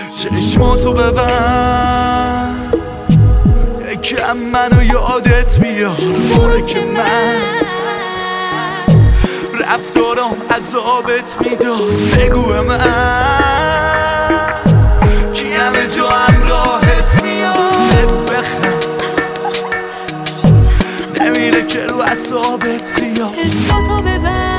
چشماتو ببند یکم منو یادت بیار موره که من رفتارم عذابت میداد بگو به من کی همه جا همراهت میاد بگو بخند نمیره که رو اعصابت زیاد چشماتو ببند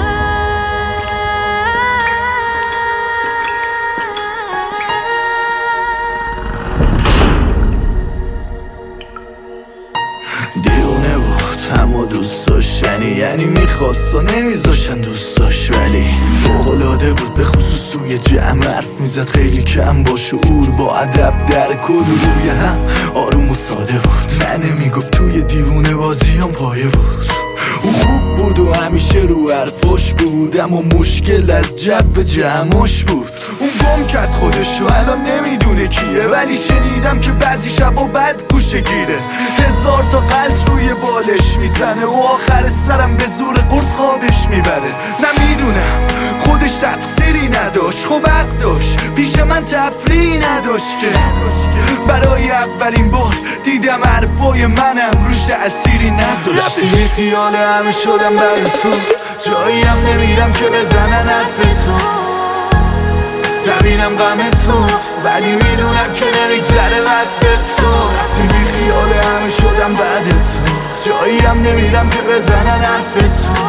دیونه بود اما دوست داشتنی یعنی میخواست و نمیذاشتن دوست داشت ولی فوق‌العاده بود به خصوص توی جمع حرف میزد خیلی کم با شعور با ادب در کل روی هم آروم و ساده بود من نمیگفت توی دیوونه بازیام پایه بود اون خوب بود و همیشه رو حرفاش بود اما مشکل از جو جمعش بود اون گم کرد خودشو الان نمیدونه کیه ولی شنیدم که بعضی شبا بد گوشه گیره 1000 تا قلط روی بالش میزنه و آخر سرم به زور قرص خوابش میبره نمیدونم خودش تقصیری نداشت خب حق داشت پیش من تفریحی نداشت که برای اولین بار دیدم حرفای منم روش تأثیری نذاشت رفتی بی خیال همه شدم بعد تو جایی هم نمیرم که بزنن حرف تو نبینم غم تو ولی میدونم که نمیگذره بعد به تو رفتی بی خیال همه شدم بعد تو جایی هم نمیرم که بزنن حرف تو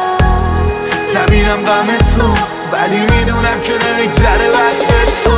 نبینم غم تو ولی میدونم که نمیگذره بعد به تو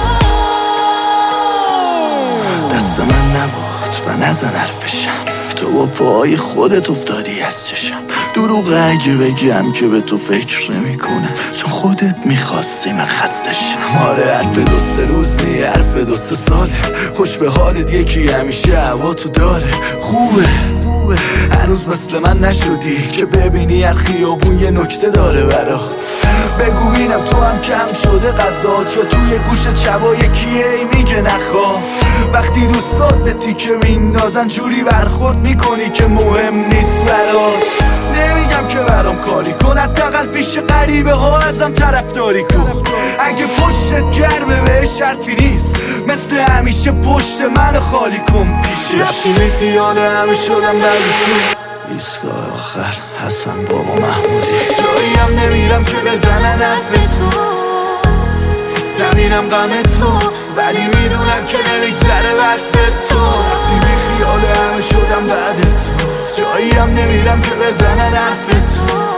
دست من نبود من نزن حرفشم تو با پای خودت افتادی از چشم دروغ اگه بگم که به تو فکر نمی کنم چون خودت میخواستی من خستشم آره حرف 2-3 روز نی حرف 2-3 ساله خوش به حالت یکی همیشه هوا تو داره خوبه هنوز مثل من نشدی که ببینی هر خیابون یه نکته داره برات بگو بینم تو هم کم شده غذات یا توی گوش چبا یکیه ای میگه نخواه وقتی دوستات به تیکه میندازن جوری برخورد میکنی که مهم نیست برات نمیگم که برام کاری کن حداقل پیش غریبه ها ازم طرفداری کن اگه پشتت گرمه بهش حرفی نیست مثل همیشه پشت منو خالی کن پیشش رفتی بی خیال همه شدم بعد تو ایستگاه آخر حسن بابا محمودی جایی هم نمیرم که بزنن حرف تو نبینم غم تو ولی میدونم که نمیگذره بعد به تو رفتی بی خیال همه شدم بعد تو جایی هم نمیرم که بزنن حرف تو